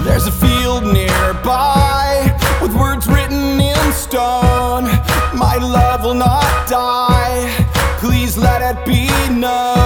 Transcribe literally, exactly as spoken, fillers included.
There's a field nearby with words written in stone. My love will not die, please let it be known.